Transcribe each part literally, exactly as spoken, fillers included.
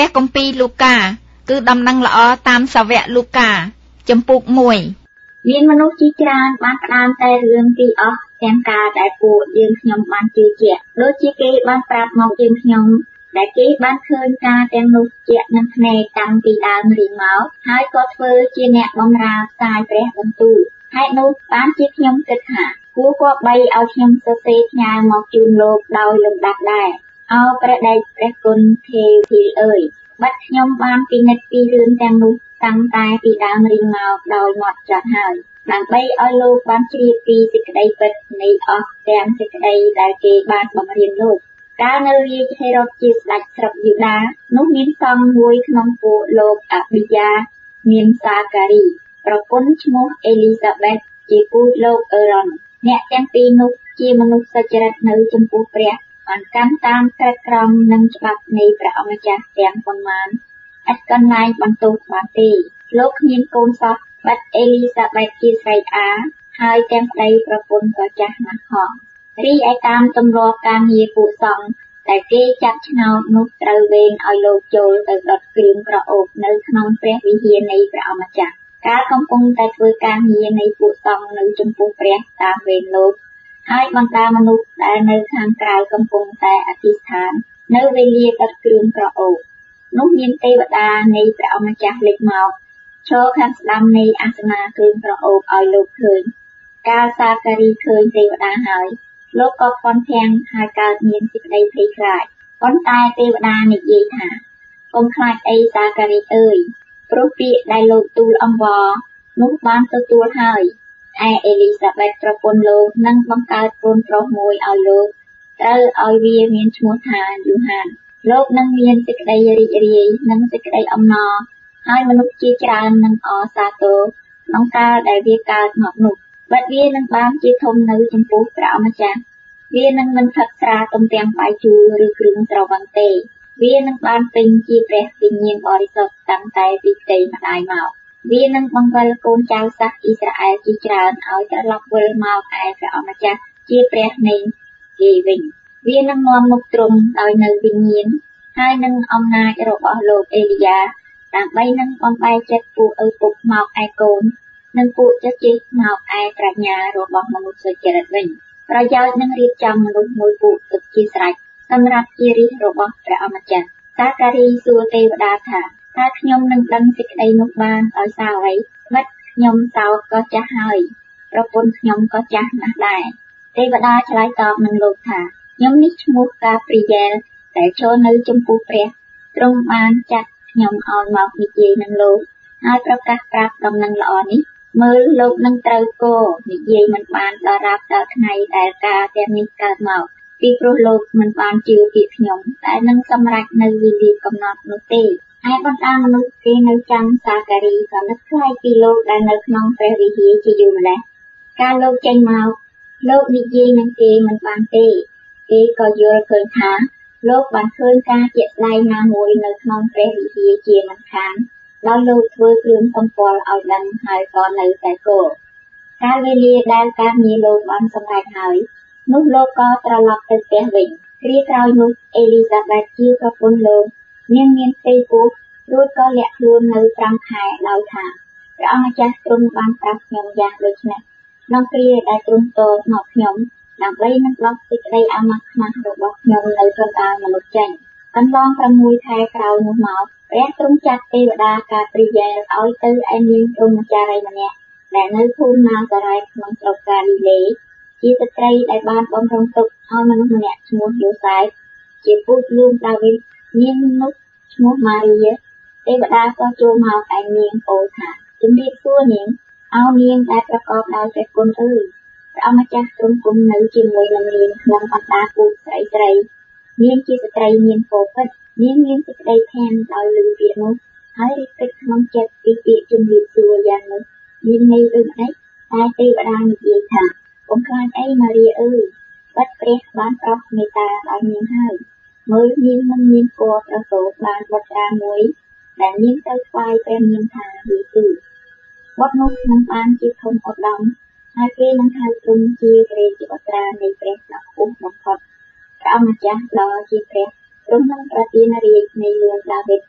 ព្រះគម្ពីរលូកាគឺដំណឹងល្អតាមសាវកលូកាចំពុកមួយមានមនុស្សជាច្រើនបានផ្ដើមតែរឿងពីអស់ទាំងការដែលពួកយើងខ្ញុំបានជឿជាក់ដូចជាគេបានប្រាប់មកយើងខ្ញុំដែលគេបានឃើញការទាំងនោះជាក់នឹងភ្នែកតាំងពីដើមរៀងមកហើយក៏ធ្វើជាអ្នកបម្រើផ្សាយព្រះបន្ទូលហេតុនោះបានជាខ្ញុំគិតថាគួរគប្បីឲ្យខ្ញុំសរសេរផ្ញើមកជូនលោកដោយលំដាប់ដែរអោព្រះដេចព្រះគុណទេវីអើយបាត់ខ្ញុំបានពិនិត្យពីរឿងទាំងនោះតាំងតែពីដើមរៀងមកដោយមកចត់ហើយដើម្បីឲ្យលោកបានជ្រាបពីសេចក្តីពិតនៃអស់ទាំងសេចក្តីដែលគេបានបង្រៀនលោកកាលនៅរាជហេរ៉ុតជាស្ដេចស្រុកយូដានោះមានសង្ឃមួយក្នុងពួកលោកអាប៊ីយ៉ាមានសាការីប្រពន្ធឈ្មោះអេលីសាបេតជាពូជលោកអេរ៉ុនអ្នកទាំងពីរនោះជាមនុស្សសុចរិតនៅចំពោះព្រះបានកាន់តាមក្រឹតក្រមនិងច្បាប់នៃព្រះអម្ចាស់ទាំងប៉ុន្មានឥតកន្លែងបន្ទោសបានទេលោកគ្មានកូនសោះបាត់អេលីសាបេតជាស្រីអាហើយទាំងប្តីប្រពន្ធក៏ចាស់ណាស់ផងរីឯតាមទម្លាប់ការងារពួកសង្ឃតែគេចាប់ឆ្នោតនោះត្រូវវេនឲ្យលោកចូលទៅដុតគ្រឿងក្រអូបនៅក្នុងព្រះវិហារនៃព្រះអម្ចាស់កាលកំពុងតែធ្វើការងារនៃពួកសង្ឃនៅចំពោះព្រះតាមវេនលោកហើយបណ្ដាមនុស្សដែលនៅខាងក្រៅកំពុងតែអធិដ្ឋាននៅវេលាដុតគ្រឿងក្រអូបនោះមានទេវតានៃព្រះអម្ចាស់លេចមកឈរខាងស្ដាំនៃអាសនៈគ្រឿងក្រអូបឲ្យលោកឃើញកាលសាការីឃើញទេវតាហើយលោកក៏ផន់ធាំងហើយកើតមានសេចក្តីភ័យខ្លាចប៉ុន្តែទេវតានិយាយថាកុំខ្លាចអីសាការីអើយព្រោះពាក្យដែលលោកទូលអង្វរនោះបានទទួលហើយឯអេលីសាបេតប្រពន្ធលោកនឹងបង្កើតកូនប្រុសមួយឲ្យលោកត្រូវឲ្យវាមានឈ្មោះថាយូហានលោកនឹងមានសេចក្តីរីករាយនិងសេចក្តីអំណរហើយមនុស្សជាច្រើននឹងអរសាទរក្នុងកាលដែលវាកើតមកនោះបាត់វានឹងបានជាធំនៅចំពោះព្រះអម្ចាស់វានឹងមិនផឹកស្រាទំពាំងបាយជូរឬគ្រឿងស្រវឹងទេវានឹងបានពេញជាព្រះវិញ្ញាណបរិសុទ្ធតាំងតែពីផ្ទៃម្ដាយមកវានឹងបង្វិលកូនចៅសាសអ៊ីស្រាអែលជាច្រើនឲ្យត្រឡប់វិលមកឯព្រះអម្ចាស់ជាព្រះនៃគេវិញវានឹងនាំមុខទ្រង់ដោយនៅវិញ្ញាណហើយនឹងអំណាចរបស់លោកអេលីយ៉ាដើម្បីនឹងបំបែកចិត្តពួកឪពុកមកឯកូននិងពួកចជិះមកឯប្រាជ្ញារបស់មនុស្សសុចរិតវិញប្រយោជន៍នឹងរៀបចំមនុស្សមួយពួកទឹកជាស្រេចសម្រាប់ជារាជរបស់ព្រះអម្ចាស់សាការីសួរទេវតាថាតើខ្ញុំនឹងដឹងសេចក្តីនោះបានដោយសារអ្វីស្មិតខ្ញុំសោកក៏ចាស់ហើយប្រពន្ធខ្ញុំក៏ចាស់ណាស់ដែរទេវតាឆ្លើយតបនឹងលោកថាខ្ញុំនេះឈ្មោះកាព្រីយ៉ែលដែលចូលនៅចំពោះព្រះទ្រង់បានចាត់ខ្ញុំឲ្យមកនិយាយនឹងលោកហើយប្រកាសប្រាប់ដំណឹងល្អនេះមើលលោកនឹងត្រូវគោនិយាយមិនបានដល់រាប់ដល់ថ្ងៃដែលការទាំងនេះកើតមកពីព្រោះលោកមិនបានជឿពាក្យខ្ញុំតែនឹងសម្រេចនៅវេលាកំណត់នោះទេឯបណ្ដាមនុស្សគេនៅចាំសាការីក៏នឹកខ្លាចពីលោកដែលនៅក្នុងព្រះវិហារជាយូរម្ល៉េះកាលលោកចេញមកលោកនិយាយនឹងគេមិនបានទេគេក៏យល់ឃើញថាលោកបានឃើញការជាក់ស្ដែងណាមួយនៅក្នុងព្រះវិហារជាមិនខានដល់លោកធ្វើគ្រឿងសម្គាល់ឲ្យដឹងហើយក៏នៅតែគោកាលវេលាដែលការងារលោកបានសម្រេចហើយនោះលោកក៏ត្រឡប់ទៅផ្ទះវិញគ្រាក្រោយនោះអេលីសាបេតជាប្រពន្ធលោកនាងមានផ្ទៃពោះរួចក៏លាក់ខ្លួននៅប្រាំខែដោយថាព្រះអម្ចាស់ទ្រង់បានប្រាប់ខ្ញុំយ៉ាងដូចនេះក្នុងគ្រាដែលទ្រង់តបមកខ្ញុំដើម្បីនឹងដោះសេចក្តីអាម៉ាស់ខ្មាស់របស់ខ្ញុំនៅកណ្ដាលមនុស្សចេញកន្លងប្រាំមួយខែក្រោយនោះមកព្រះទ្រង់ចាត់ទេវតាកាព្រីយ៉ែលឲ្យទៅឯនាងព្រហ្មចារីម្នាក់ដែលនៅភូមិណាសារ៉េតក្នុងស្រុកកាលីលេជាស្ត្រីដែលបានបំរុងទុកឲ្យមនុស្សម្នាក់ឈ្មោះយូសែបជាពូជលួងដាវីតនាងនោះឈ្មោះម៉ារីទេវតាក៏ចូលមកឯនាងពោលថាជំរាបសួរនាងអោនាងដែលប្រកបដោយព្រះគុណអើយព្រះអម្ចាស់ទ្រង់គង់នៅជាមួយនឹងនាងក្នុងអណ្ដាពូជស្រីស្រីនាងជាស្ត្រីមានពោពិតនាងមានសេចក្តីខានដោយឮពាក្យនោះហើយរីកទឹកក្នុងចិត្តពីពាក្យជំរាបសួរយ៉ាងនោះមានន័យដូចម្ដេចតែទេវតានិយាយថាកុំខ្លាចអីម៉ារីអើយបាត់ព្រះបានប្រោសមេត្តាដល់នាងហើយមើលនាងមិនមានគភ៌ប្រសូតបានបុត្រាមួយដែលនាងទៅថ្វាយព្រះនាមថាយេស៊ូវបុត្រនោះនឹងបានជាធំឧត្តមហើយគេនឹងហៅទ្រង់ជាព្រះជាបុត្រានៃព្រះដ៏ខ្ពស់បំផុតព្រះអម្ចាស់ដ៏ជាព្រះទ្រង់នឹងប្រទានរាជ្យនៃលួងដាវីត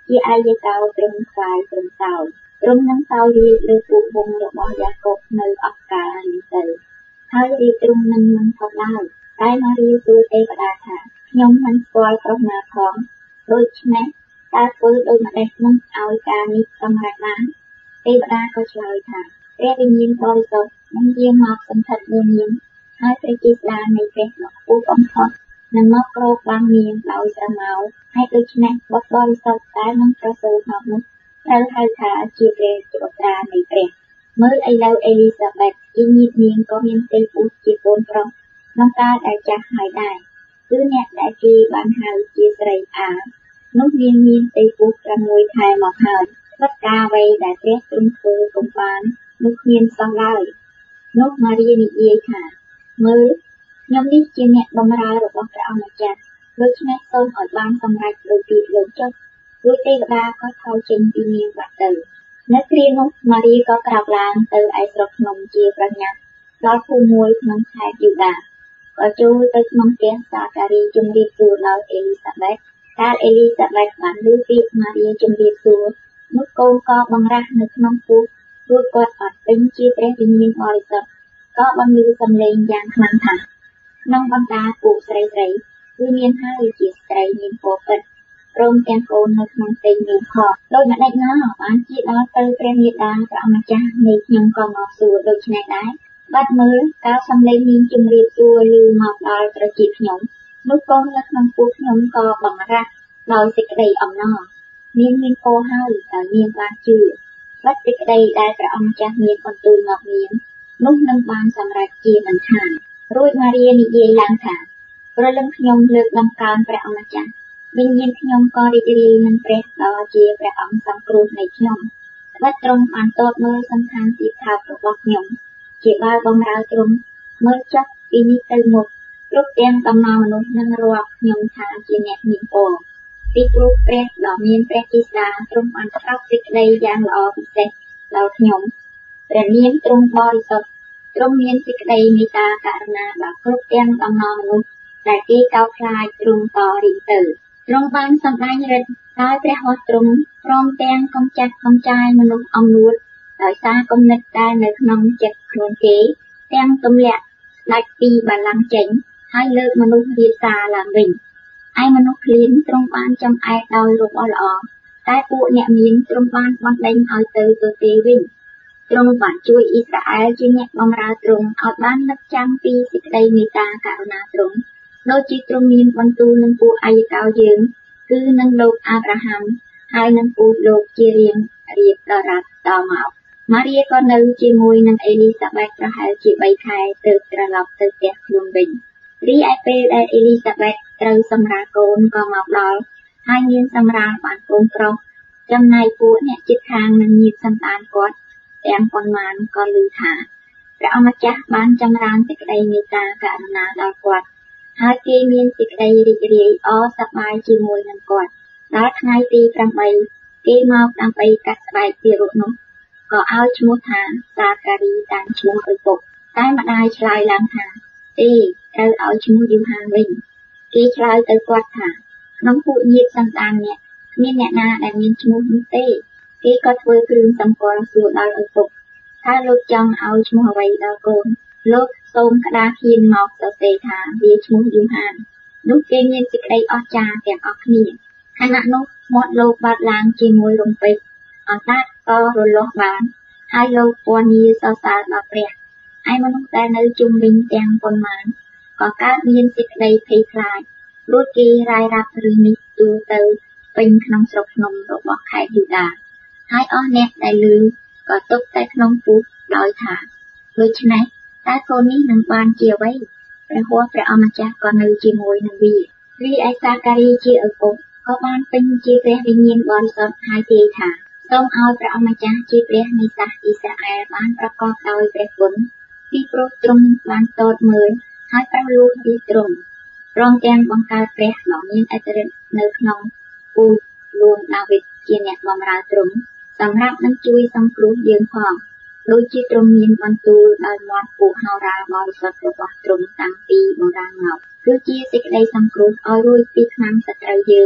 ជាអាយកោត្រឹមខ្វាយត្រឹមតោត្រឹមនឹងតោរីលើពូវងរបស់យ៉ាកុបនៅអកកានេះទៅហើយរីត្រឹមនឹងមិនថប់ឡើយតែម៉ារីសួរទេវតាថាខ្ញុំមិនស្គាល់ប្រុសណាផងដូច្នេះតើធ្វើដូចម្ដេចនឹងឲ្យការនេះសម្រេចបានទេវតាក៏ឆ្លើយថាព្រះវិញ្ញាណបរិសុទ្ធនឹងយាងមកសន្ធិដ្ឋលើនាងហើយព្រះជាស្ដានៃព្រះដ៏ខ្ពស់បំផុតនឹងមកគ្របបាំងនាងដោយស្រមោលហើយដូច្នេះបុត្របរិសុទ្ធដែលនឹងប្រសូតមកនោះត្រូវហៅថាជាព្រះជាបុត្រានៃព្រះមើលឥឡូវអេលីសាបេតជាញាតិនាងក៏មានទេពូជាកូនប្រុសក្នុងកាលដែលចាស់ហើយដែរគឺអ្នកដែលគេបានហៅជាស្រីអានោះមានមានទេពូប្រាំមួយខែមកហើយស្បិតការអ្វីដែលព្រះទ្រង់ធ្វើពុំបាននោះគ្មានសោះឡើយនោះម៉ារីនិយាយថាមើលខ្ញុំនេះជាអ្នកបម្រើរបស់ព្រះអង្គម្ចាស់ដូច្នេះសូមឲ្យបានសម្រេចដោយពីលោកចុះរួចទេវតាក៏ថយចេញពីនាងបាត់ទៅនៅគ្រានោះម៉ារីក៏ក្រោកឡើងទៅឯស្រុកភ្នំជាប្រញាប់ដល់ភូមិមួយក្នុងខេត្តយូដាក៏ចូលទៅក្នុងផ្ទះសាការីជំរាបសួរដល់អេលីសាបេតកាលអេលីសាបេតបានឮពាក្យម៉ារីជំរាបសួរនោះកូនក៏បង្រាស់នៅក្នុងពោះរួចគាត់អត់ពេញជាព្រះវិញ្ញាណបរិសុទ្ធក៏បានឮសំឡេងយ៉ាងខ្លាំងថាក្នុងបណ្ដាពួកស្រីស្រីគឺមានហើយជាស្រីមានពរពិតព្រមទាំងកូននៅក្នុងផ្ទៃមានផងដូចម្ដេចណាបានជាដល់ទៅព្រះមេដាព្រះអម្ចាស់នៃខ្ញុំក៏មកសួរដូច្នេះដែរបាត់មើលតើសំឡេងនាងជំរាបសួរឮមកដល់ត្រចៀកខ្ញុំនោះកូននៅក្នុងពោះខ្ញុំក៏បង្រាស់ដោយសេចក្តីអំណរនាងមានពរហើយតើនាងបានជឿបាត់សេចក្តីដែលព្រះអម្ចាស់មានបន្ទូលមកនាងនោះនឹងបានសម្រេចជាមិនខានរួចម៉ារីនិយាយឡើងថាព្រលឹងខ្ញុំលើកដំកើងព្រះអម្ចាស់វិញ្ញាណខ្ញុំក៏រីករាយនឹងព្រះដ៏ជាព្រះអង្គសង្គ្រោះនៃខ្ញុំស្ដេចទ្រង់បានទតមើលសន្តានទីថោករបស់ខ្ញុំជាបើបម្រើទ្រង់មើលចុះពីនេះទៅមុខគ្រប់ទាំងដំណើរមនុស្សនឹងរាប់ខ្ញុំថាជាអ្នកមានពរពីព្រោះព្រះដ៏មានព្រះជាស្ដាទ្រង់បានប្រោសសេចក្តីយ៉ាងល្អពិសេសដល់ខ្ញុំព្រះនាមទ្រង់បរិសុទ្ធទ្រង់មានសេចក្តីមេត្តាករុណាដល់គ្រប់ទាំងដំណើរមនុស្សដែលគេកោតខ្លាចទ្រង់តរីទៅទ្រង់បានសម្ដែងឫទ្ធិដោយព្រះហស្ថទ្រង់ព្រមទាំងកំចាត់កំចាយមនុស្សអំនួតដោយសារគំនិតដែលនៅក្នុងចិត្តខ្លួនគេទាំងទម្លាក់ស្ដេចពីបល្ល័ង្កចេញហើយលើកមនុស្សរាសាឡើងវិញឯមនុស្សឃ្លានទ្រង់បានចំអែកដោយរបស់ល្អតែពួកអ្នកមានទ្រង់បានបណ្ដេញឲ្យទៅទៅទេវិញទ្រង់បានជួយអ៊ីស្រាអែលជាអ្នកបម្រើទ្រង់ឲ្យបាននឹកចាំពីសេចក្តីមេត្តាករុណាទ្រង់ដូចជាទ្រង់មានបន្ទូលនឹងពួកអាយកោយើងគឺនឹងលោកអាប់រ៉ាហាំហើយនឹងពូជលោកជារៀងរៀបដរាបតមកម៉ារីក៏នៅជាមួយនឹងអេលីសាបេតប្រហែលជាបីខែទើបត្រឡប់ទៅផ្ទះខ្លួនវិញរីឯពេលដែលអេលីសាបេតត្រូវសម្រាលកូនក៏មកដល់ហើយមានសម្រាលបានកូនប្រុសចំណែកពួកអ្នកជិតខាងនឹងញាតិសន្តានគាត់ទាំងប៉ុន្មានក៏ឮថាព្រះអម្ចាស់បានចម្រើនសេចក្តីមេត្តាករុណាដល់គាត់ហើយគេមានសេចក្តីរីករាយអរសប្បាយជាមួយនឹងគាត់ដល់ថ្ងៃទីប្រាំបីគេមកដើម្បីកាត់ស្បែកទារកនោះក៏ឲ្យឈ្មោះថាសាការីតាមឈ្មោះឪពុកតែម្ដាយឆ្លើយឡើងថាទេត្រូវឲ្យឈ្មោះយូហានវិញគេឆ្លើយទៅគាត់ថាក្នុងពួកញាតិសន្តានអ្នកគ្មានអ្នកណាដែលមានឈ្មោះនោះទេគេក៏ធ្វើគ្រឿងសម្គាល់សួរដល់ឪពុកថាលោកចង់ឲ្យឈ្មោះអ្វីដល់កូនលោកសូមក្តារខៀនមកសរសេរថាវាឈ្មោះយូហាននោះគេមានសេចក្តីអស្ចារ្យទាំងអស់គ្នាខណៈនោះមាត់លោកបាត់ឡើងជាមួយរំពេចអណ្ដាតក៏រលាស់បានហើយលោកពណ៌នាសរសើរដល់ព្រះឯមនុស្សដែលនៅជុំវិញទាំងប៉ុន្មានក៏កើតមានសេចក្តីភ័យខ្លាចរួចគេរាយរាប់រឿងនេះទូទៅពេញក្នុងស្រុកភ្នំរបស់ខេត្តយូដាហើយអស់អ្នកដែលឮក៏ទុកតែក្នុងពោះដោយថាដូច្នេះតើកូននេះនឹងបានជាអ្វីព្រះហស្ថព្រះអម្ចាស់ក៏នៅជាមួយនឹងវារីឯសាការីជាឪពុកក៏បានពេញជាព្រះវិញ្ញាណបរិសុទ្ធហើយគេថាសូមឲ្យព្រះអម្ចាស់ជាព្រះនៃសាសអ៊ីស្រាអែលបានប្រកបដោយព្រះគុណពីព្រោះទ្រង់បានទតមើលហើយប្រោសលោះពីទ្រង់ព្រមទាំងបង្កើតព្រះដ៏មានឥទ្ធិឫទ្ធិនៅក្នុងពូជលួងដាវីតជាអ្នកបម្រើទ្រង់សម្រាប់នឹងជួយសង្គ្រោះយើងផងដូចជាទ្រង់មានបន្ទូលដោយមាត់ពួកហោរាបរិសុទ្ធរបស់ទ្រង់តាំងពីបុរាណមកគឺជាសេចក្តីសង្គ្រោះឲ្យរួចពីខ្មាំងសត្រូវយើង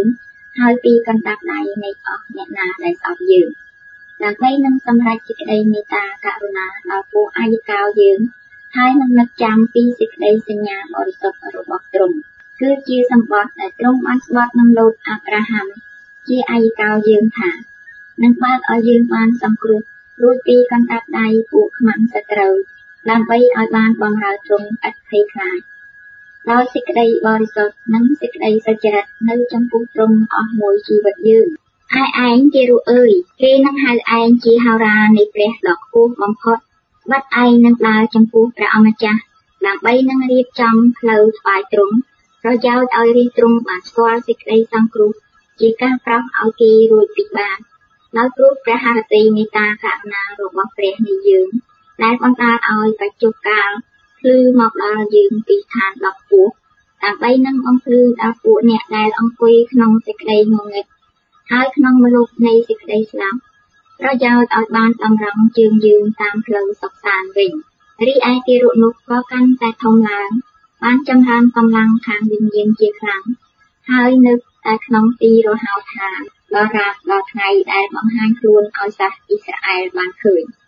ហើយពីកណ្ដាប់ដៃនៃអស់អ្នកណាដែលស្អប់យើងដើម្បីនឹងសម្រេចសេចក្តីមេត្តាករុណាដល់ពួកអាយកោយើងហើយនឹងនឹកចាំពីសេចក្តីសញ្ញាបរិសុទ្ធរបស់ទ្រង់គឺជាសម្បត្តិដែលទ្រង់បានស្បត់នឹងលោកអាប់រ៉ាហាំជាអាយកោយើងថានឹងបើកឲ្យយើងបានសង្គ្រោះរួចពីកណ្ដាប់ដៃពួកខ្មាំងសត្រូវដើម្បីឲ្យបានបម្រើទ្រង់ឥតភ័យខ្លាចដោយសេចក្តីបរិសុទ្ធនិងសេចក្តីសុចរិតនៅចំពោះទ្រង់អស់មួយជីវិតយើងឯឯងជារូអើយគេនឹងហៅឯងជាហោរានៃព្រះដ៏ខ្ពស់បំផុតស្បិតឯងនឹងដើរចំពោះព្រះអម្ចាស់ដើម្បីនឹងរៀបចំផ្លូវថ្វាយទ្រង់ប្រយោជន៍ឲ្យរាជទ្រង់បានស្គាល់សេចក្តីសង្គ្រោះជាការប្រោសឲ្យគេរួចពីបាបដោយព្រោះព្រះハរតីមេត្តាករុណារបស់ព្រះនៃយើងដែលបណ្ដាលឲ្យបច្ចុប្បន្នកាលភ្លឺមកដល់យើងពីឋានដ៏ខ្ពស់ដើម្បីនឹងអំភ្លឺដល់ពួកអ្នកដែលអង្គុយក្នុងសេចក្តីងងឹតហើយក្នុងមលុបនៃសេចក្តីស្លាប់ប្រយោជន៍ឲ្យបានតម្រង់ជើងយើងតាមផ្លូវសុខសាន្តវិញរីឯទារកនោះក៏កាន់តែធំឡើងបានចម្រើនកម្លាំងខាងវិញ្ញាណជាខ្លាំងហើយនៅតែក្នុងទីរហោឋានដល់រាតដល់ថ្ងៃដែលបង្ហាញខ្លួនឲ្យសាសអ៊ីស្រាអែលបានឃើញ